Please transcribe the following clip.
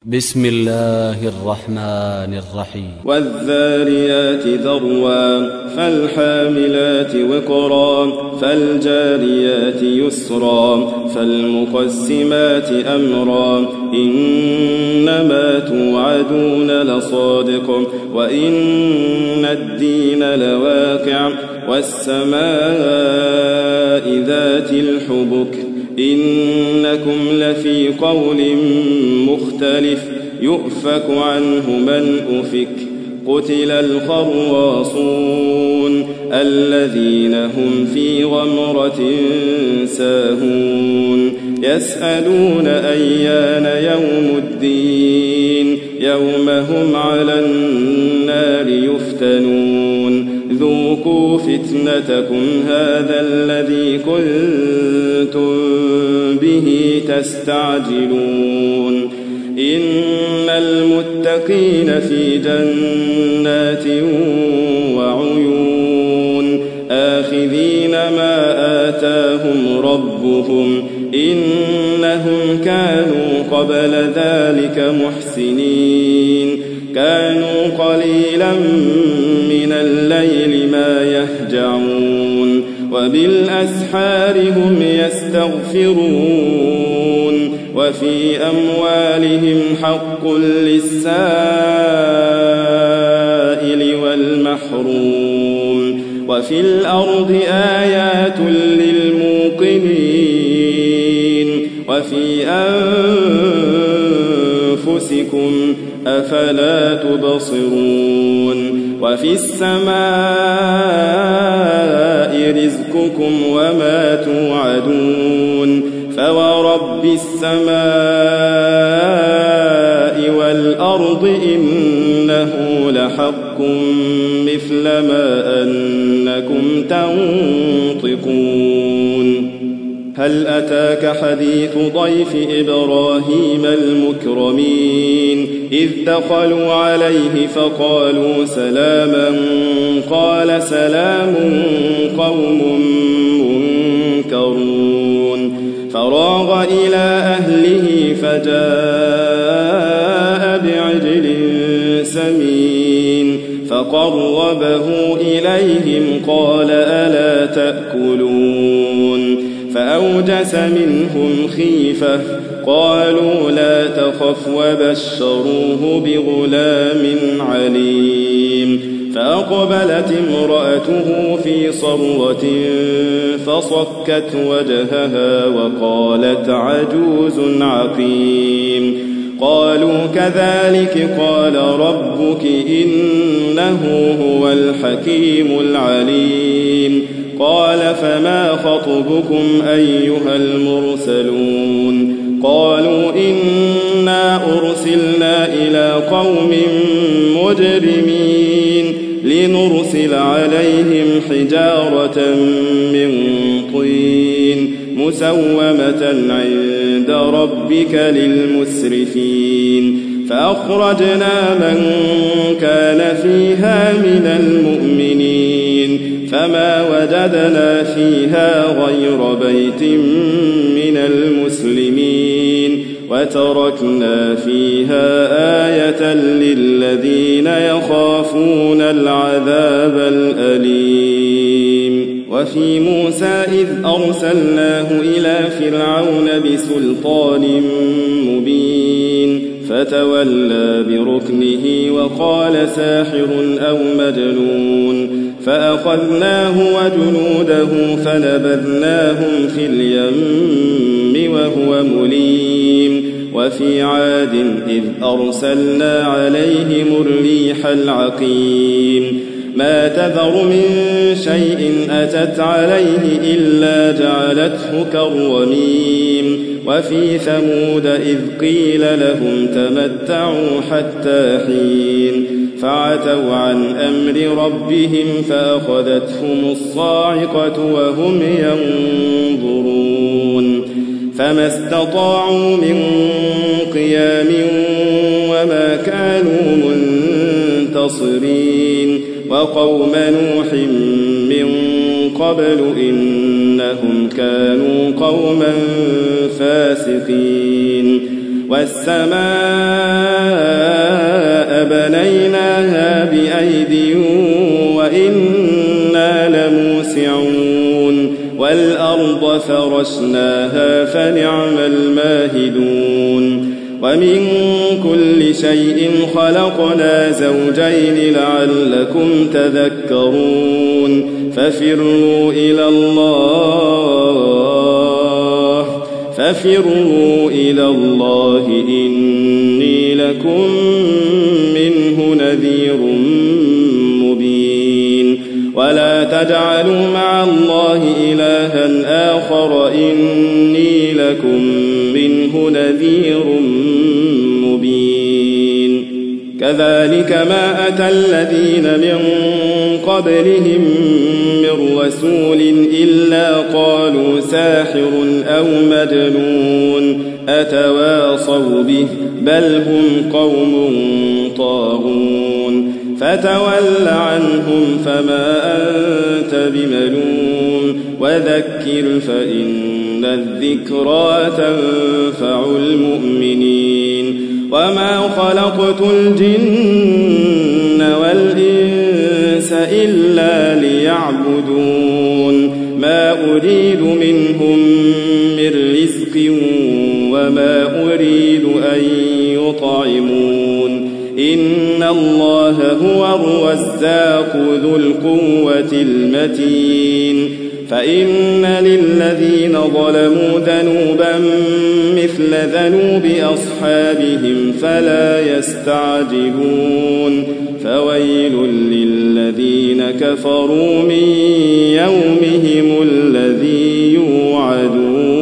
بسم الله الرحمن الرحيم والذاريات ذروا فالحاملات وقرا فالجاريات يسرا فالمقسمات أمرا إنما توعدون لصادق وإن الدين لواقع والسماء ذات الحبك إنكم لفي قول مختلف يؤفك عنه من أفك قتل الخراصون الذين هم في غمرة ساهون يسألون أيان يوم الدين يوم هم على النار يفتنون ذوقوا فتنتكم هذا الذي كنتم به تستعجلون إن المتقين في جنات وعيون آخذين ما آتاهم ربهم إنهم كانوا قبل ذلك محسنين كانوا قليلا من الليل ما يهجعون وبالأسحار هم يستغفرون وفي أموالهم حق للسائل والمحروم وفي الأرض آيات للموقنين وفي أنفسكم أفلا تبصرون وفي السماء رزقكم وما توعدون فورب السماء والأرض إنه لحق مثل ما أنكم تنطقون هل أتاك حديث ضيف إبراهيم المكرمين إذ دخلوا عليه فقالوا سلاما قال سلام قوم منكرون فراغ إلى أهله فجاء بعجل سمين فقربه إليهم قال ألا تأكلون فأوجس منهم خيفة قالوا لا تخف وبشروه بغلام عليم فأقبلت امرأته في صرة فصكت وجهها وقالت عجوز عقيم قالوا كذلك قال ربك إنه هو الحكيم العليم قال فما خطبكم أيها المرسلون قالوا إنا أرسلنا إلى قوم مجرمين لنرسل عليهم حجارة من طين مسومة عند ربك للمسرفين فأخرجنا من كان فيها من المؤمنين فما وجدنا فيها غير بيت من المسلمين وتركنا فيها آية للذين يخافون العذاب الأليم وفي موسى إذ أرسلناه إلى فرعون بسلطان مبين فتولى بركنه وقال ساحر أو مجنون فأخذناه وجنوده فنبذناهم في اليم وهو مليم وفي عاد إذ أرسلنا عليهم الريح العقيم ما تذر من شيء أتت عليه إلا جعلته كالرميم وفي ثمود إذ قيل لهم تمتعوا حتى حين فعتوا عن أمر ربهم فأخذتهم الصاعقة وهم ينظرون فما استطاعوا من قيام وما كانوا منتصرين وقوم نوح من قبل إنهم كانوا قوما فاسقين والسماء وفرشناها فنعم الماهدون ومن كل شيء خلقنا زوجين لعلكم تذكرون ففروا إلى الله إني لكم منه نذير مبين ولا تجعلوا مع الله إلها آخر إني لكم منه نذير مبين كذلك ما أتى الذين من قبلهم من رسول إلا قالوا ساحر أو مجنون أتواصوا به بل هم قوم طاغون فتول عنهم فما أنت بملوم وذكر فإن الذكرى تنفع المؤمنين وما خلقت الجن والإنس إلا ليعبدون ما أريد منهم من رزق وما أريد أن يطعمون إن الله هو الرزاق ذو القوة المتين فإن للذين ظلموا ذنوبا مثل ذنوب أصحابهم فلا يستعجلون فويل للذين كفروا من يومهم الذي يوعدون